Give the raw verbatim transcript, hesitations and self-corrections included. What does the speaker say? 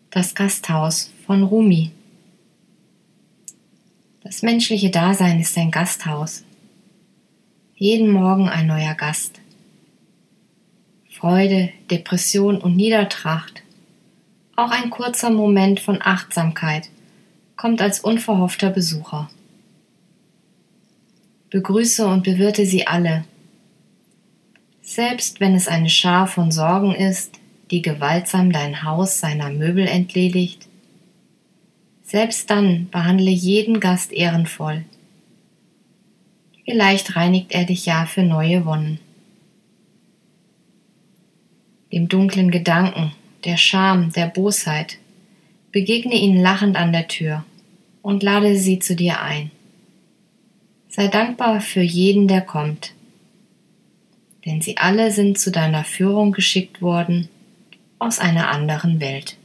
Das Gasthaus von Rumi. Das menschliche Dasein ist ein Gasthaus. Jeden Morgen ein neuer Gast. Freude, Depression und Niedertracht, auch ein kurzer Moment von Achtsamkeit kommt als unverhoffter Besucher. Begrüße und bewirte sie alle. Selbst wenn es eine Schar von Sorgen ist, die gewaltsam dein Haus seiner Möbel entledigt, selbst dann behandle jeden Gast ehrenvoll. Vielleicht reinigt er dich ja für neue Wonnen. Dem dunklen Gedanken, der Scham, der Bosheit, begegne ihnen lachend an der Tür und lade sie zu dir ein. Sei dankbar für jeden, der kommt, denn sie alle sind zu deiner Führung geschickt worden aus einer anderen Welt.